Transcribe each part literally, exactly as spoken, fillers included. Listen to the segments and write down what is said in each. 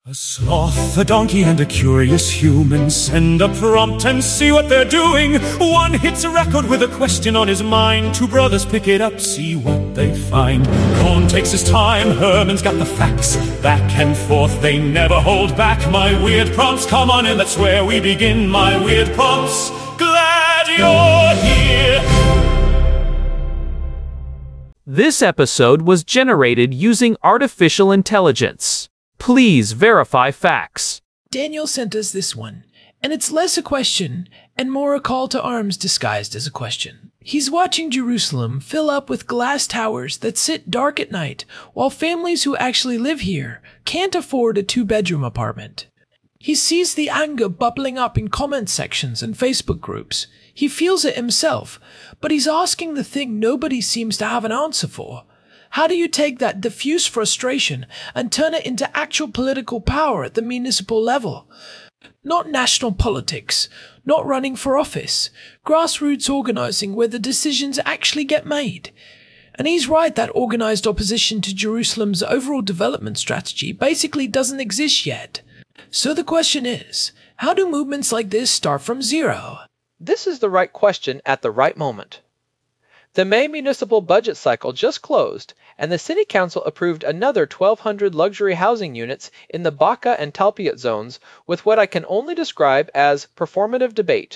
A sloth, a donkey, and a curious human send a prompt and see what they're doing. One hits a record with a question on his mind. Two brothers pick it up, see what they find. Cohn takes his time, Herman's got the facts. Back and forth, they never hold back. My weird prompts, come on in, that's where we begin. My weird prompts, glad you're here. This episode was generated using artificial intelligence. Please verify facts. Daniel sent us this one, and it's less a question and more a call to arms disguised as a question. He's watching Jerusalem fill up with glass towers that sit dark at night, while families who actually live here can't afford a two-bedroom apartment. He sees the anger bubbling up in comment sections and Facebook groups. He feels it himself, but he's asking the thing nobody seems to have an answer for. How do you take that diffuse frustration and turn it into actual political power at the municipal level? Not national politics, not running for office, grassroots organizing where the decisions actually get made. And he's right that organized opposition to Jerusalem's overall development strategy basically doesn't exist yet. So the question is, how do movements like this start from zero? This is the right question at the right moment. The May municipal budget cycle just closed, and the City Council approved another twelve hundred luxury housing units in the Baca and Talpiot zones with what I can only describe as performative debate.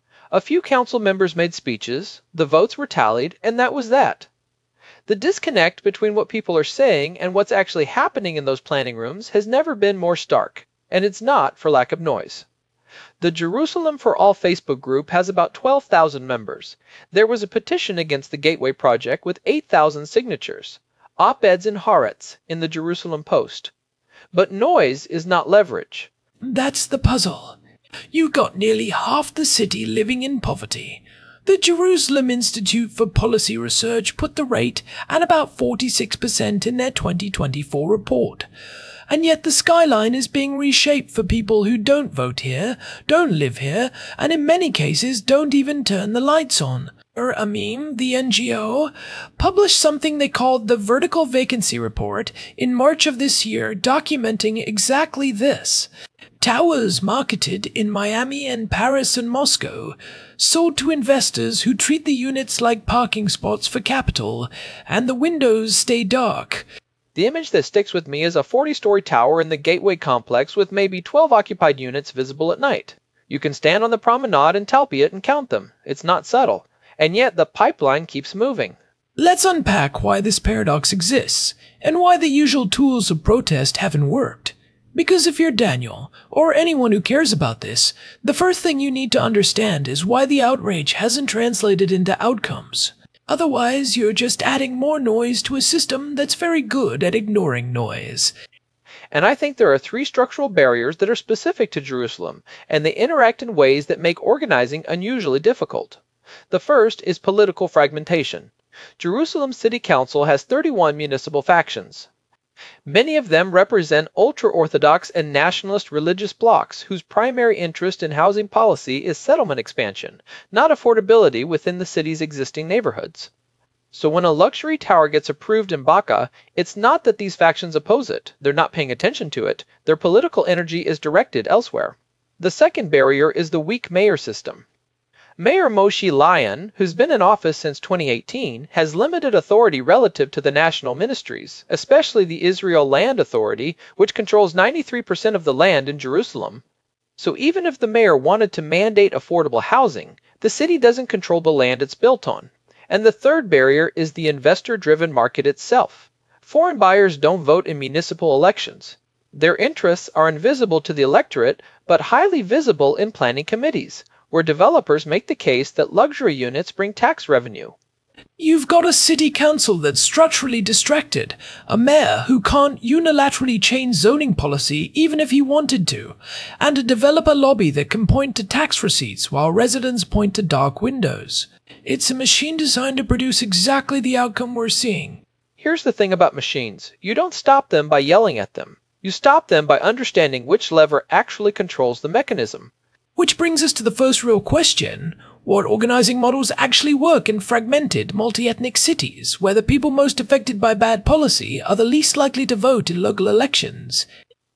A few council members made speeches, the votes were tallied, and that was that. The disconnect between what people are saying and what's actually happening in those planning rooms has never been more stark, and it's not for lack of noise. The Jerusalem for All Facebook group has about twelve thousand members. There was a petition against the Gateway project with eight thousand signatures. Op-eds in Haaretz, in the Jerusalem Post. But noise is not leverage. That's the puzzle. You've got nearly half the city living in poverty. The Jerusalem Institute for Policy Research put the rate at about forty-six percent in their twenty twenty-four report. And yet the skyline is being reshaped for people who don't vote here, don't live here, and in many cases don't even turn the lights on. Er, Amim, the N G O, published something they called the Vertical Vacancy Report in March of this year, documenting exactly this. Towers marketed in Miami and Paris and Moscow, sold to investors who treat the units like parking spots for capital, and the windows stay dark. The image that sticks with me is a forty-story tower in the Gateway complex with maybe twelve occupied units visible at night. You can stand on the promenade in Talpiot and count them. It's not subtle. And yet the pipeline keeps moving. Let's unpack why this paradox exists, and why the usual tools of protest haven't worked. Because if you're Daniel, or anyone who cares about this, the first thing you need to understand is why the outrage hasn't translated into outcomes. Otherwise, you're just adding more noise to a system that's very good at ignoring noise. And I think there are three structural barriers that are specific to Jerusalem, and they interact in ways that make organizing unusually difficult. The first is political fragmentation. Jerusalem City Council has thirty-one municipal factions. Many of them represent ultra-Orthodox and nationalist religious blocs whose primary interest in housing policy is settlement expansion, not affordability within the city's existing neighborhoods. So when a luxury tower gets approved in Baca, it's not that these factions oppose it, they're not paying attention to it, their political energy is directed elsewhere. The second barrier is the weak mayor system. Mayor Moshe Lyon, who's been in office since twenty eighteen, has limited authority relative to the national ministries, especially the Israel Land Authority, which controls ninety-three percent of the land in Jerusalem. So even if the mayor wanted to mandate affordable housing, the city doesn't control the land it's built on. And the third barrier is the investor-driven market itself. Foreign buyers don't vote in municipal elections. Their interests are invisible to the electorate, but highly visible in planning committees, where developers make the case that luxury units bring tax revenue. You've got a city council that's structurally distracted, a mayor who can't unilaterally change zoning policy even if he wanted to, and a developer lobby that can point to tax receipts while residents point to dark windows. It's a machine designed to produce exactly the outcome we're seeing. Here's the thing about machines. You don't stop them by yelling at them. You stop them by understanding which lever actually controls the mechanism. Which brings us to the first real question. What organizing models actually work in fragmented, multi-ethnic cities, where the people most affected by bad policy are the least likely to vote in local elections?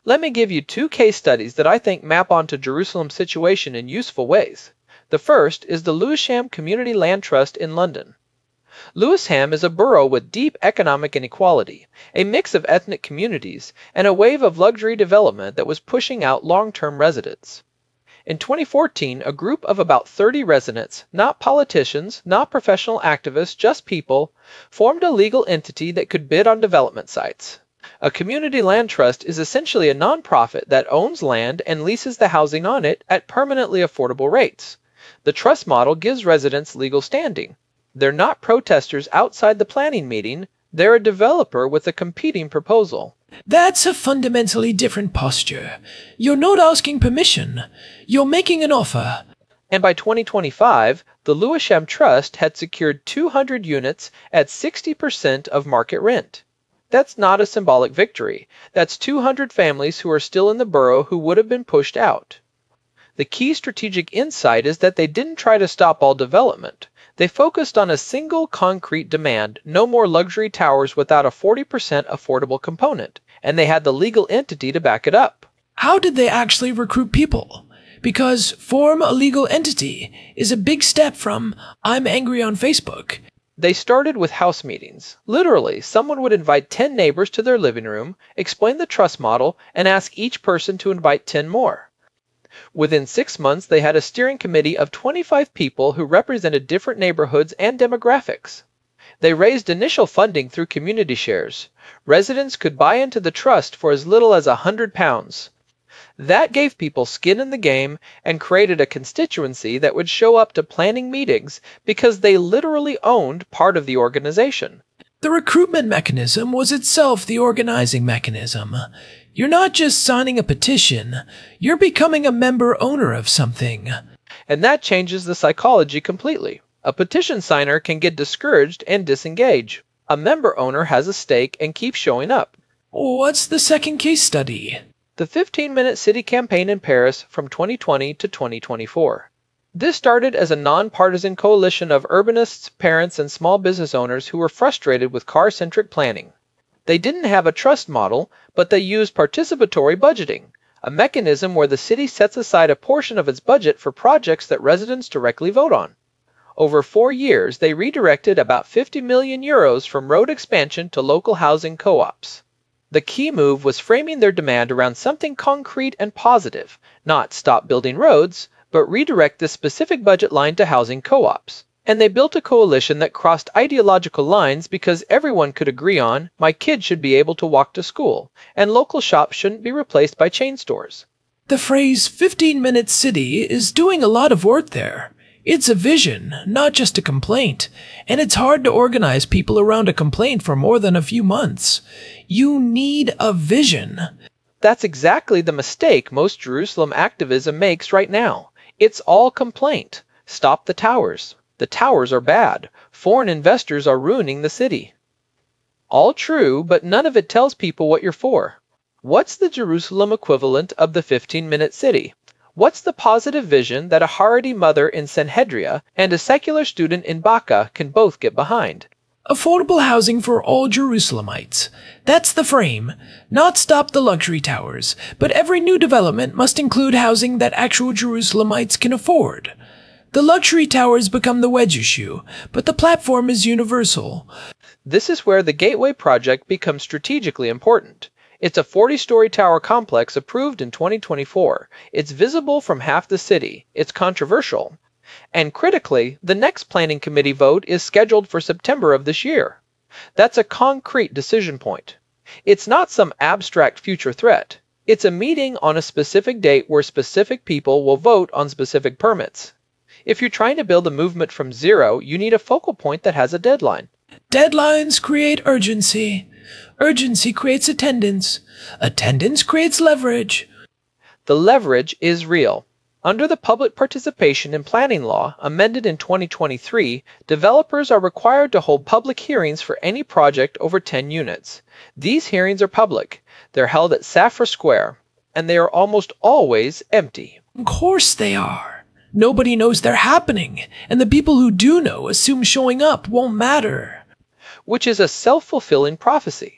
Let me give you two case studies that I think map onto Jerusalem's situation in useful ways. The first is the Lewisham Community Land Trust in London. Lewisham is a borough with deep economic inequality, a mix of ethnic communities, and a wave of luxury development that was pushing out long-term residents. In twenty fourteen, a group of about thirty residents, not politicians, not professional activists, just people, formed a legal entity that could bid on development sites. A community land trust is essentially a nonprofit that owns land and leases the housing on it at permanently affordable rates. The trust model gives residents legal standing. They're not protesters outside the planning meeting, they're a developer with a competing proposal. That's a fundamentally different posture. You're not asking permission. You're making an offer. And by twenty twenty-five, the Lewisham Trust had secured two hundred units at sixty percent of market rent. That's not a symbolic victory. That's two hundred families who are still in the borough who would have been pushed out. The key strategic insight is that they didn't try to stop all development. They focused on a single concrete demand, no more luxury towers without a forty percent affordable component, and they had the legal entity to back it up. How did they actually recruit people? Because form a legal entity is a big step from I'm angry on Facebook. They started with house meetings. Literally, someone would invite ten neighbors to their living room, explain the trust model, and ask each person to invite ten more. Within six months, they had a steering committee of twenty-five people who represented different neighborhoods and demographics. They raised initial funding through community shares. Residents could buy into the trust for as little as one hundred pounds. That gave people skin in the game and created a constituency that would show up to planning meetings because they literally owned part of the organization. The recruitment mechanism was itself the organizing mechanism. You're not just signing a petition, you're becoming a member owner of something. And that changes the psychology completely. A petition signer can get discouraged and disengage. A member owner has a stake and keeps showing up. What's the second case study? The fifteen-minute city campaign in Paris from twenty twenty to twenty twenty-four. This started as a nonpartisan coalition of urbanists, parents, and small business owners who were frustrated with car-centric planning. They didn't have a trust model, but they used participatory budgeting, a mechanism where the city sets aside a portion of its budget for projects that residents directly vote on. Over four years, they redirected about fifty million euros from road expansion to local housing co-ops. The key move was framing their demand around something concrete and positive, not stop building roads, but redirect this specific budget line to housing co-ops. And they built a coalition that crossed ideological lines because everyone could agree on, my kid should be able to walk to school, and local shops shouldn't be replaced by chain stores. The phrase fifteen-minute city is doing a lot of work there. It's a vision, not just a complaint, and it's hard to organize people around a complaint for more than a few months. You need a vision. That's exactly the mistake most Jerusalem activism makes right now. It's all complaint. Stop the towers. The towers are bad. Foreign investors are ruining the city. All true, but none of it tells people what you're for. What's the Jerusalem equivalent of the fifteen-minute city? What's the positive vision that a Haredi mother in Sanhedria and a secular student in Baca can both get behind? Affordable housing for all Jerusalemites. That's the frame. Not stop the luxury towers, but every new development must include housing that actual Jerusalemites can afford. The luxury towers become the wedge issue, but the platform is universal. This is where the Gateway project becomes strategically important. It's a forty-story tower complex approved in twenty twenty-four. It's visible from half the city. It's controversial. And critically, the next planning committee vote is scheduled for September of this year. That's a concrete decision point. It's not some abstract future threat. It's a meeting on a specific date where specific people will vote on specific permits. If you're trying to build a movement from zero, you need a focal point that has a deadline. Deadlines create urgency. Urgency creates attendance. Attendance creates leverage. The leverage is real. Under the Public Participation in Planning Law, amended in twenty twenty-three, developers are required to hold public hearings for any project over ten units. These hearings are public. They're held at Safra Square, and they are almost always empty. Of course they are. Nobody knows they're happening, and the people who do know assume showing up won't matter. Which is a self-fulfilling prophecy.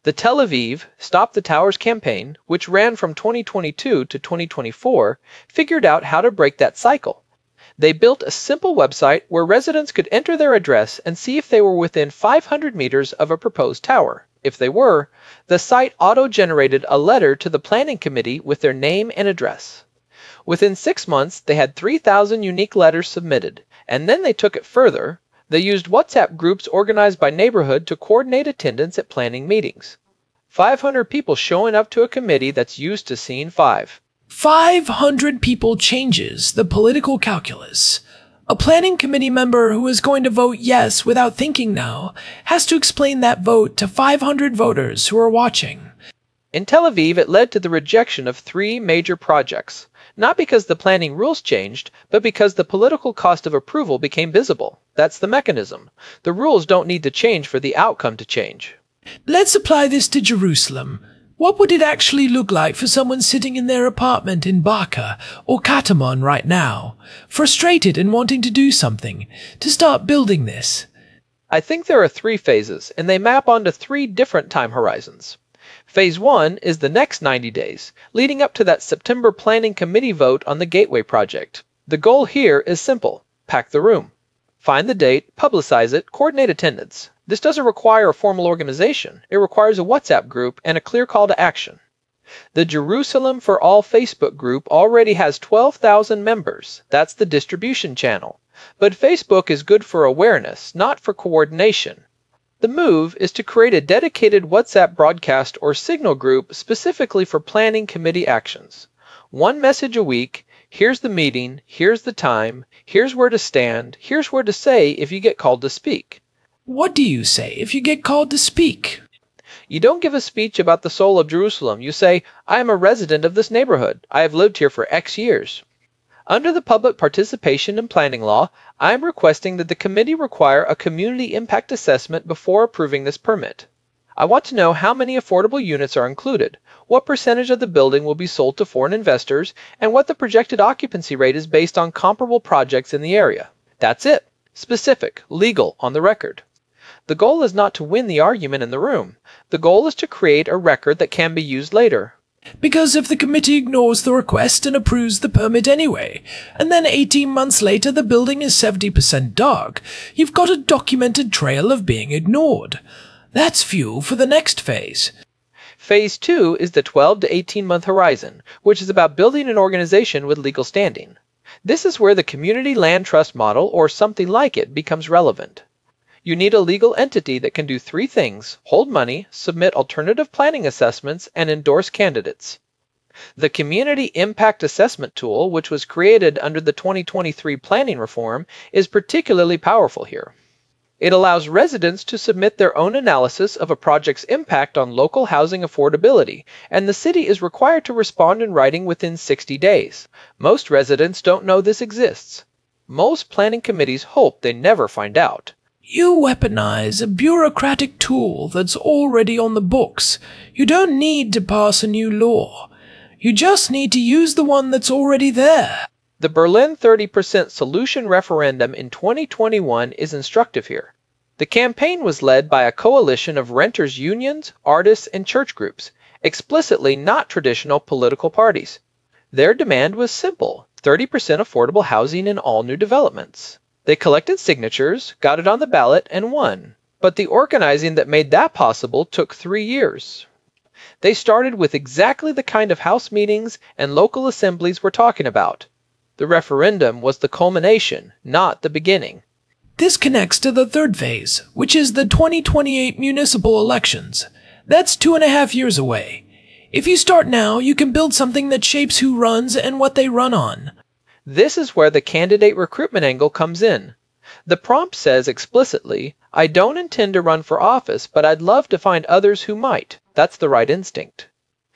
The Tel Aviv Stop the Towers campaign, which ran from twenty twenty-two to twenty twenty-four, figured out how to break that cycle. They built a simple website where residents could enter their address and see if they were within five hundred meters of a proposed tower. If they were, the site auto-generated a letter to the planning committee with their name and address. Within six months, they had three thousand unique letters submitted, and then they took it further. They used WhatsApp groups organized by neighborhood to coordinate attendance at planning meetings. five hundred people showing up to a committee that's used to seeing five. five hundred people changes the political calculus. A planning committee member who is going to vote yes without thinking now has to explain that vote to five hundred voters who are watching. In Tel Aviv, it led to the rejection of three major projects, not because the planning rules changed, but because the political cost of approval became visible. That's the mechanism. The rules don't need to change for the outcome to change. Let's apply this to Jerusalem. What would it actually look like for someone sitting in their apartment in Baca or Katamon right now, frustrated and wanting to do something, to start building this? I think there are three phases, and they map onto three different time horizons. Phase one is the next ninety days, leading up to that September Planning Committee vote on the Gateway project. The goal here is simple: pack the room. Find the date, publicize it, coordinate attendance. This doesn't require a formal organization. It requires a WhatsApp group and a clear call to action. The Jerusalem for All Facebook group already has twelve thousand members. That's the distribution channel. But Facebook is good for awareness, not for coordination. The move is to create a dedicated WhatsApp broadcast or signal group specifically for planning committee actions. One message a week: here's the meeting, here's the time, here's where to stand, here's where to say if you get called to speak. What do you say if you get called to speak? You don't give a speech about the soul of Jerusalem. You say, I am a resident of this neighborhood. I have lived here for X years. Under the Public Participation and Planning Law, I am requesting that the committee require a community impact assessment before approving this permit. I want to know how many affordable units are included, what percentage of the building will be sold to foreign investors, and what the projected occupancy rate is based on comparable projects in the area. That's it. Specific, legal, on the record. The goal is not to win the argument in the room. The goal is to create a record that can be used later. Because if the committee ignores the request and approves the permit anyway, and then eighteen months later the building is seventy percent dark, you've got a documented trail of being ignored. That's fuel for the next phase. Phase two is the twelve to eighteen month horizon, which is about building an organization with legal standing. This is where the community land trust model or something like it becomes relevant. You need a legal entity that can do three things: hold money, submit alternative planning assessments, and endorse candidates. The Community Impact Assessment tool, which was created under the twenty twenty-three planning reform, is particularly powerful here. It allows residents to submit their own analysis of a project's impact on local housing affordability, and the city is required to respond in writing within sixty days. Most residents don't know this exists. Most planning committees hope they never find out. You weaponize a bureaucratic tool that's already on the books. You don't need to pass a new law. You just need to use the one that's already there. The Berlin thirty percent solution referendum in twenty twenty-one is instructive here. The campaign was led by a coalition of renters' unions, artists, and church groups, explicitly not traditional political parties. Their demand was simple: thirty percent affordable housing in all new developments. They collected signatures, got it on the ballot, and won. But the organizing that made that possible took three years. They started with exactly the kind of house meetings and local assemblies we're talking about. The referendum was the culmination, not the beginning. This connects to the third phase, which is the twenty twenty-eight municipal elections. That's two and a half years away. If you start now, you can build something that shapes who runs and what they run on. This is where the candidate recruitment angle comes in. The prompt says explicitly, I don't intend to run for office, but I'd love to find others who might. That's the right instinct.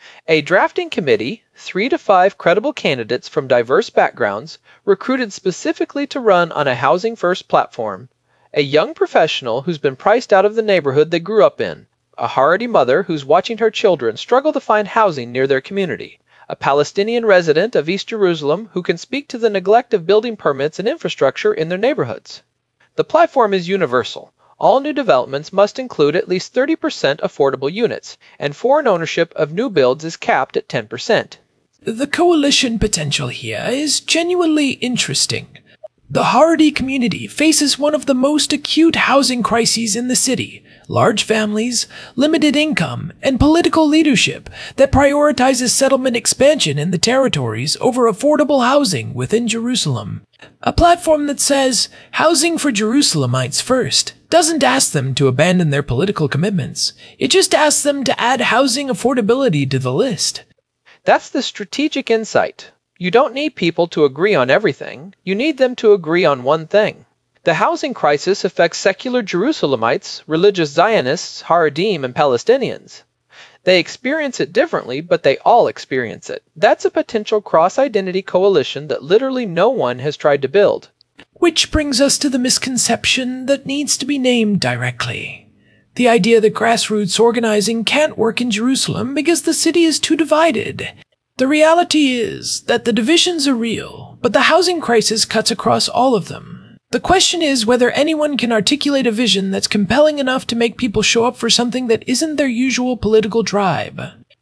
A drafting committee, three to five credible candidates from diverse backgrounds, recruited specifically to run on a housing-first platform. A young professional who's been priced out of the neighborhood they grew up in. A Haredi mother who's watching her children struggle to find housing near their community. A Palestinian resident of East Jerusalem who can speak to the neglect of building permits and infrastructure in their neighborhoods. The platform is universal. All new developments must include at least thirty percent affordable units, and foreign ownership of new builds is capped at ten percent. The coalition potential here is genuinely interesting. The Hardy community faces one of the most acute housing crises in the city: large families, limited income, and political leadership that prioritizes settlement expansion in the territories over affordable housing within Jerusalem. A platform that says, housing for Jerusalemites first, doesn't ask them to abandon their political commitments. It just asks them to add housing affordability to the list. That's the strategic insight. You don't need people to agree on everything. You need them to agree on one thing. The housing crisis affects secular Jerusalemites, religious Zionists, Haredim, and Palestinians. They experience it differently, but they all experience it. That's a potential cross-identity coalition that literally no one has tried to build. Which brings us to the misconception that needs to be named directly. The idea that grassroots organizing can't work in Jerusalem because the city is too divided. The reality is that the divisions are real, but the housing crisis cuts across all of them. The question is whether anyone can articulate a vision that's compelling enough to make people show up for something that isn't their usual political tribe.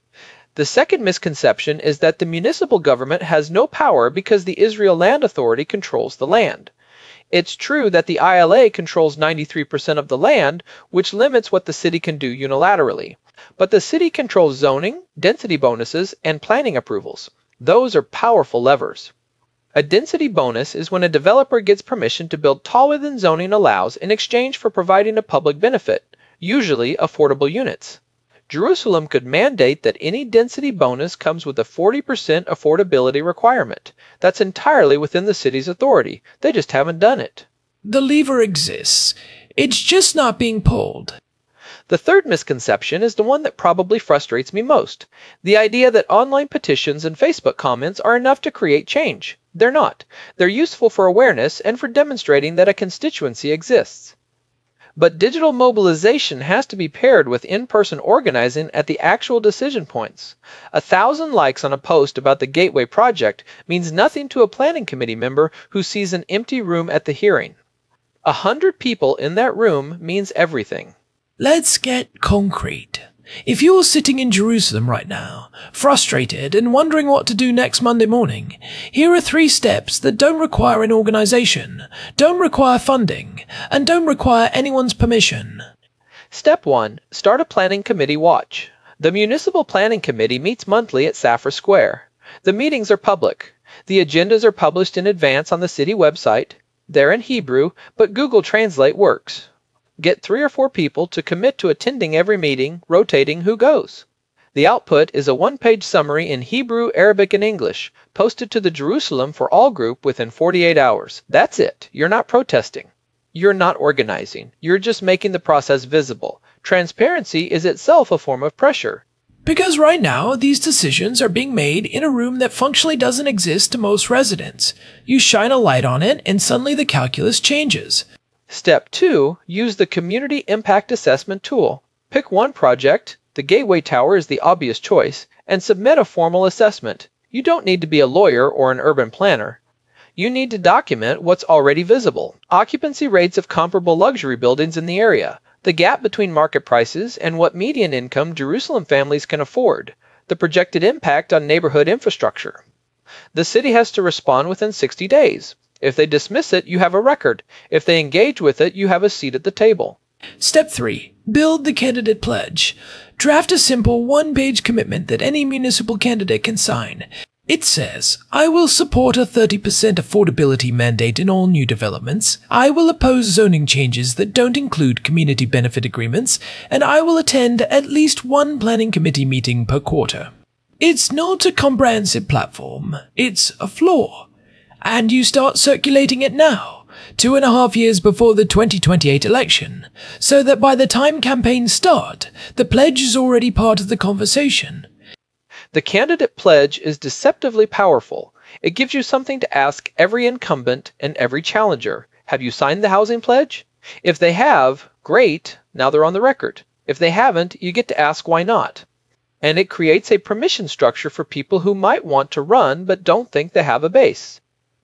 The second misconception is that the municipal government has no power because the Israel Land Authority controls the land. It's true that the I L A controls ninety-three percent of the land, which limits what the city can do unilaterally. But the city controls zoning, density bonuses, and planning approvals. Those are powerful levers. A density bonus is when a developer gets permission to build taller than zoning allows in exchange for providing a public benefit, usually affordable units. Jerusalem could mandate that any density bonus comes with a forty percent affordability requirement. That's entirely within the city's authority. They just haven't done it. The lever exists. It's just not being pulled. The third misconception is the one that probably frustrates me most. The idea that online petitions and Facebook comments are enough to create change. They're not. They're useful for awareness and for demonstrating that a constituency exists. But digital mobilization has to be paired with in-person organizing at the actual decision points. A thousand likes on a post about the Gateway project means nothing to a planning committee member who sees an empty room at the hearing. A hundred people in that room means everything. Let's get concrete. If you're sitting in Jerusalem right now, frustrated and wondering what to do next Monday morning, here are three steps that don't require an organization, don't require funding, and don't require anyone's permission. Step one. Start a planning committee watch. The Municipal Planning Committee meets monthly at Safra Square. The meetings are public. The agendas are published in advance on the city website. They're in Hebrew, but Google Translate works. Get three or four people to commit to attending every meeting, rotating who goes. The output is a one-page summary in Hebrew, Arabic, and English, posted to the Jerusalem for All group within forty-eight hours. That's it. You're not protesting. You're not organizing. You're just making the process visible. Transparency is itself a form of pressure. Because right now, these decisions are being made in a room that functionally doesn't exist to most residents. You shine a light on it, and suddenly the calculus changes. Step two. Use the Community Impact Assessment tool. Pick one project, the Gateway Tower is the obvious choice, and submit a formal assessment. You don't need to be a lawyer or an urban planner. You need to document what's already visible. Occupancy rates of comparable luxury buildings in the area, the gap between market prices and what median income Jerusalem families can afford, the projected impact on neighborhood infrastructure. The city has to respond within sixty days. If they dismiss it, you have a record. If they engage with it, you have a seat at the table. Step three. Build the candidate pledge. Draft a simple one-page commitment that any municipal candidate can sign. It says, I will support a thirty percent affordability mandate in all new developments. I will oppose zoning changes that don't include community benefit agreements, and I will attend at least one planning committee meeting per quarter. It's not a comprehensive platform. It's a floor. And you start circulating it now, two and a half years before the twenty twenty-eight election, so that by the time campaigns start, the pledge is already part of the conversation. The candidate pledge is deceptively powerful. It gives you something to ask every incumbent and every challenger. Have you signed the housing pledge? If they have, great, now they're on the record. If they haven't, you get to ask why not. And it creates a permission structure for people who might want to run but don't think they have a base.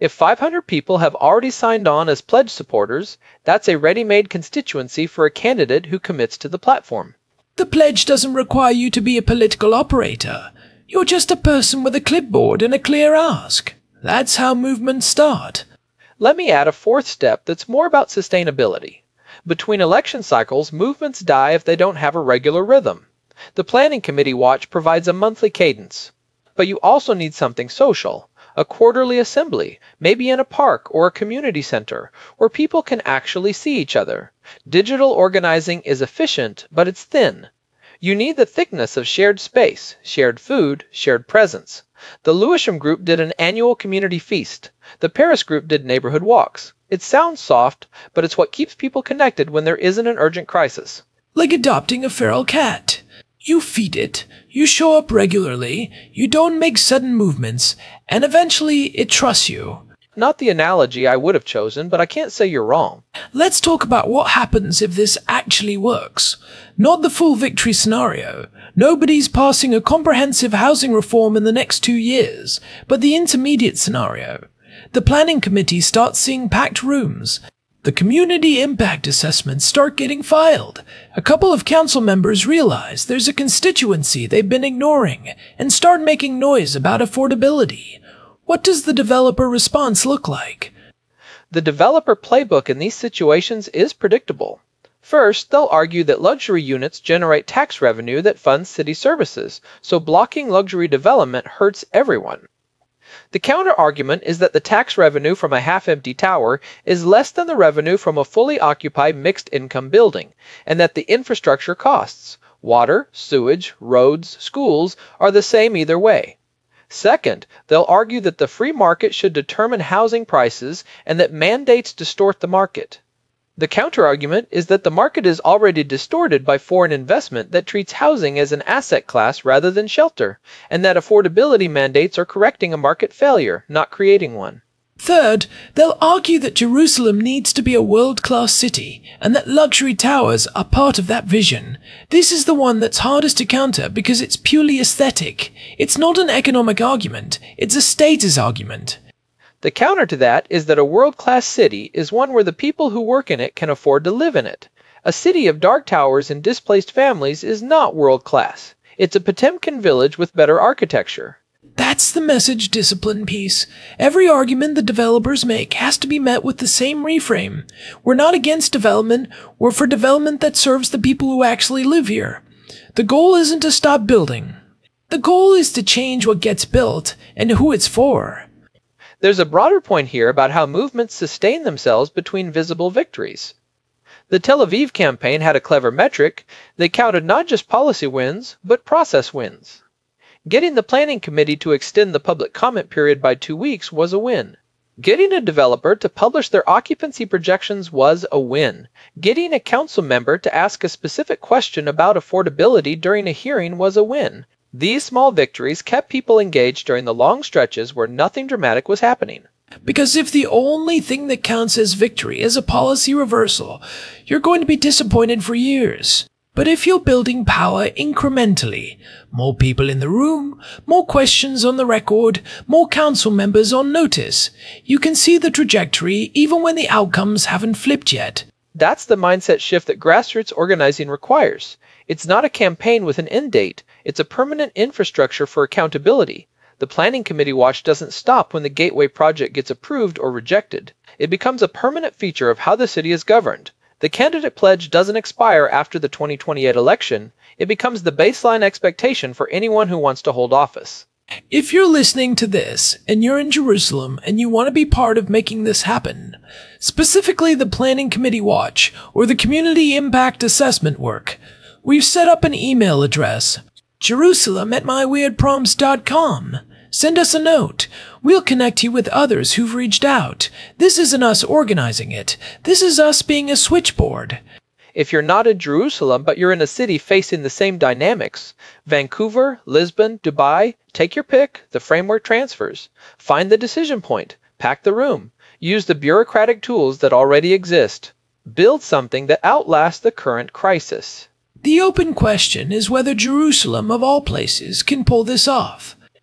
If five hundred people have already signed on as pledge supporters, that's a ready-made constituency for a candidate who commits to the platform. The pledge doesn't require you to be a political operator. You're just a person with a clipboard and a clear ask. That's how movements start. Let me add a fourth step that's more about sustainability. Between election cycles, movements die if they don't have a regular rhythm. The Planning Committee Watch provides a monthly cadence. But you also need something social, a quarterly assembly, maybe in a park or a community center, where people can actually see each other. Digital organizing is efficient, but it's thin. You need the thickness of shared space, shared food, shared presence. The Lewisham group did an annual community feast. The Paris group did neighborhood walks. It sounds soft, but it's what keeps people connected when there isn't an urgent crisis. Like adopting a feral cat. You feed it, you show up regularly, you don't make sudden movements, and eventually it trusts you. Not the analogy I would have chosen, but I can't say you're wrong. Let's talk about what happens if this actually works. Not the full victory scenario. Nobody's passing a comprehensive housing reform in the next two years, but the intermediate scenario. The planning committee starts seeing packed rooms. The community impact assessments start getting filed. A couple of council members realize there's a constituency they've been ignoring and start making noise about affordability. What does the developer response look like? The developer playbook in these situations is predictable. First, they'll argue that luxury units generate tax revenue that funds city services, so blocking luxury development hurts everyone. The counter-argument is that the tax revenue from a half-empty tower is less than the revenue from a fully occupied mixed-income building, and that the infrastructure costs, water, sewage, roads, schools, are the same either way. Second, they'll argue that the free market should determine housing prices and that mandates distort the market. The counterargument is that the market is already distorted by foreign investment that treats housing as an asset class rather than shelter, and that affordability mandates are correcting a market failure, not creating one. Third, they'll argue that Jerusalem needs to be a world-class city, and that luxury towers are part of that vision. This is the one that's hardest to counter because it's purely aesthetic. It's not an economic argument, it's a status argument. The counter to that is that a world-class city is one where the people who work in it can afford to live in it. A city of dark towers and displaced families is not world-class. It's a Potemkin village with better architecture. That's the message discipline piece. Every argument the developers make has to be met with the same reframe. We're not against development, we're for development that serves the people who actually live here. The goal isn't to stop building. The goal is to change what gets built and who it's for. There's a broader point here about how movements sustain themselves between visible victories. The Tel Aviv campaign had a clever metric. They counted not just policy wins, but process wins. Getting the planning committee to extend the public comment period by two weeks was a win. Getting a developer to publish their occupancy projections was a win. Getting a council member to ask a specific question about affordability during a hearing was a win. These small victories kept people engaged during the long stretches where nothing dramatic was happening. Because if the only thing that counts as victory is a policy reversal, you're going to be disappointed for years. But if you're building power incrementally, more people in the room, more questions on the record, more council members on notice, you can see the trajectory even when the outcomes haven't flipped yet. That's the mindset shift that grassroots organizing requires. It's not a campaign with an end date. It's a permanent infrastructure for accountability. The Planning Committee Watch doesn't stop when the Gateway project gets approved or rejected. It becomes a permanent feature of how the city is governed. The candidate pledge doesn't expire after the twenty twenty-eight election. It becomes the baseline expectation for anyone who wants to hold office. If you're listening to this and you're in Jerusalem and you want to be part of making this happen, specifically the Planning Committee Watch or the Community Impact Assessment work, we've set up an email address, jerusalem at my weird proms dot com. Send us a note. We'll connect you with others who've reached out. This isn't us organizing it. This is us being a switchboard. If you're not in Jerusalem, but you're in a city facing the same dynamics, Vancouver, Lisbon, Dubai, take your pick, the framework transfers. Find the decision point. Pack the room. Use the bureaucratic tools that already exist. Build something that outlasts the current crisis. The open question is whether Jerusalem, of all places, can pull this off.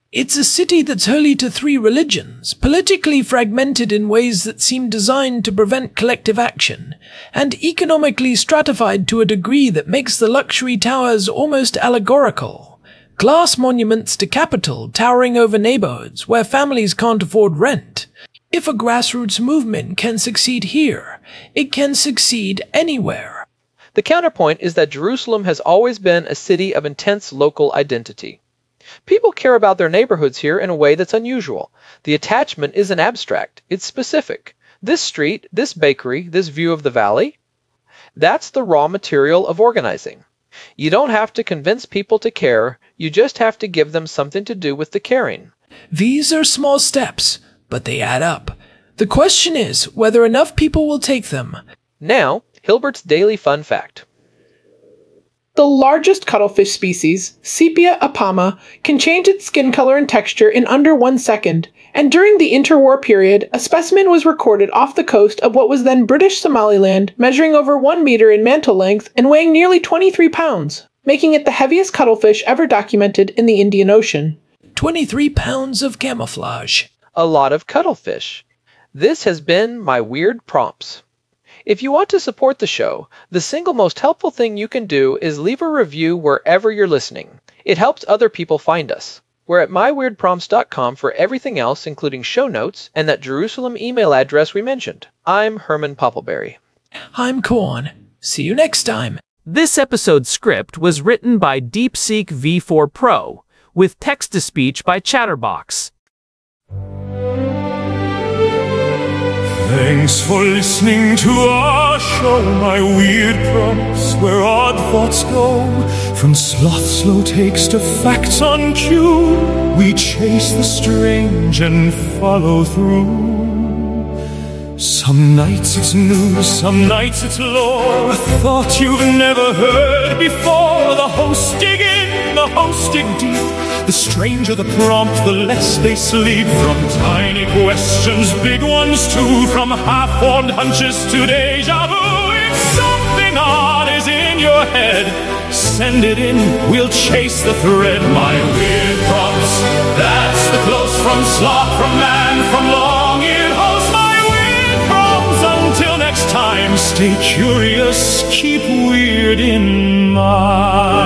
It's a city that's holy to three religions, politically fragmented in ways that seem designed to prevent collective action, and economically stratified to a degree that makes the luxury towers almost allegorical. Glass monuments to capital towering over neighborhoods where families can't afford rent. If a grassroots movement can succeed here, it can succeed anywhere. The counterpoint is that Jerusalem has always been a city of intense local identity. People care about their neighborhoods here in a way that's unusual. The attachment isn't abstract, it's specific. This street, this bakery, this view of the valley, that's the raw material of organizing. You don't have to convince people to care, you just have to give them something to do with the caring. These are small steps, but they add up. The question is whether enough people will take them. Now, Hilbert's Daily Fun Fact. The largest cuttlefish species, Sepia apama, can change its skin color and texture in under one second, and during the interwar period, a specimen was recorded off the coast of what was then British Somaliland, measuring over one meter in mantle length and weighing nearly twenty-three pounds, making it the heaviest cuttlefish ever documented in the Indian Ocean. twenty-three pounds of camouflage. A lot of cuttlefish. This has been my weird prompts. If you want to support the show, the single most helpful thing you can do is leave a review wherever you're listening. It helps other people find us. We're at my weird prompts dot com for everything else, including show notes and that Jerusalem email address we mentioned. I'm Herman Poppleberry. I'm Corn. See you next time. This episode's script was written by DeepSeek V four Pro, with text-to-speech by Chatterbox. Thanks for listening to our show, my weird prompts, where odd thoughts go. From sloth slow takes to facts on cue, we chase the strange and follow through. Some nights it's news, some nights it's lore, a thought you've never heard before. The hosts dig in, the hosts dig deep. The stranger the prompt, the less they sleep. From tiny questions, big ones too, from half-formed hunches to deja vu. If something odd is in your head, send it in, we'll chase the thread. My weird prompts, that's the close from sloth, from man, from long-eared host. My weird prompts, until next time, stay curious, keep weird in mind.